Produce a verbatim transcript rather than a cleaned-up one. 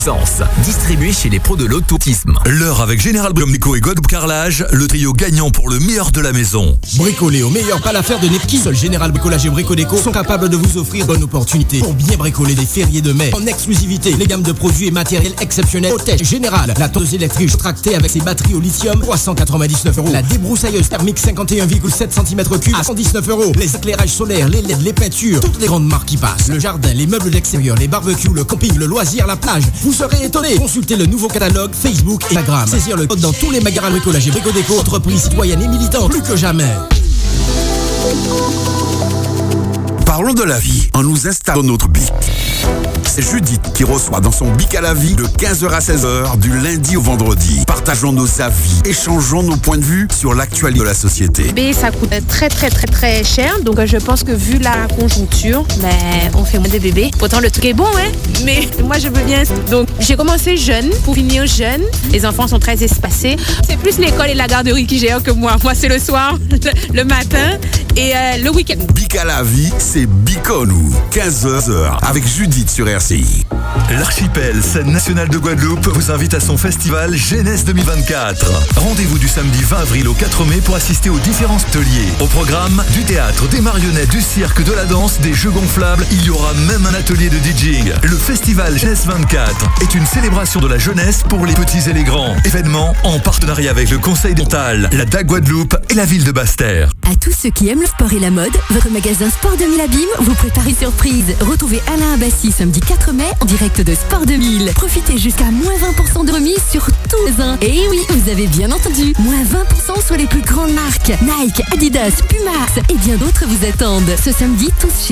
Distribué chez les pros de l'autisme. L'heure avec Général Brico et Guadeloupe Carrelage, le trio gagnant pour le meilleur de la maison. Bricoler au meilleur pas l'affaire de Nepki. Seul Général Bricolage et Brico Déco sont capables de vous offrir bonne opportunité pour bien bricoler des fériés de mai. En exclusivité, les gammes de produits et matériels exceptionnels. Hôtel Général, la tondeuse électrique tractée avec ses batteries au lithium, trois cent quatre-vingt-dix-neuf euros. La débroussailleuse thermique cinquante et un virgule sept centimètres cubes à cent dix-neuf euros. Les éclairages solaires, les L E D, les peintures, toutes les grandes marques qui passent. Le jardin, les meubles d'extérieur, les barbecues, le camping, le loisir, la plage. Vous serez étonnés. Consultez le nouveau catalogue Facebook et Instagram. Saisir le code dans tous les magasins bricolage et Brico Déco. Entreprise citoyenne et militante, plus que jamais. Parlons de la vie en nous installant notre bic. C'est Judith qui reçoit dans son bic à la vie de quinze heures à seize heures du lundi au vendredi. Partageons nos avis, échangeons nos points de vue sur l'actualité de la société. Mais ça coûte très très très très cher, donc je pense que vu la conjoncture, ben, on fait moins des bébés. Pourtant le truc est bon, hein, mais moi je veux bien. Donc j'ai commencé jeune pour finir jeune. Les enfants sont très espacés. C'est plus l'école et la garderie qui gèrent que moi. Moi c'est le soir, le matin et euh, le week-end. Bic à la vie, c'est Biconou. quinze heures avec Judith sur R C I. L'archipel, scène nationale de Guadeloupe, vous invite à son festival Jeunesse deux mille vingt-quatre. Rendez-vous du samedi vingt avril au quatre mai pour assister aux différents ateliers. Au programme, du théâtre, des marionnettes, du cirque, de la danse, des jeux gonflables. Il y aura même un atelier de DJing. Le festival Jeunesse vingt-quatre est une célébration de la jeunesse pour les petits et les grands. Événement en partenariat avec le Conseil dental, la D A C Guadeloupe et la ville de Basse-Terre. À tous ceux qui aiment le sport et la mode, votre magasin Sport deux mille Abîme vous prépare une surprise. Retrouvez Alain Abassi samedi quatre mai en direct de Sport deux mille. Profitez jusqu'à moins vingt pour cent de remise sur tous les uns. Et oui, vous avez bien entendu, moins vingt pour cent sur les plus grandes marques. Nike, Adidas, Puma et bien d'autres vous attendent. Ce samedi, tous chez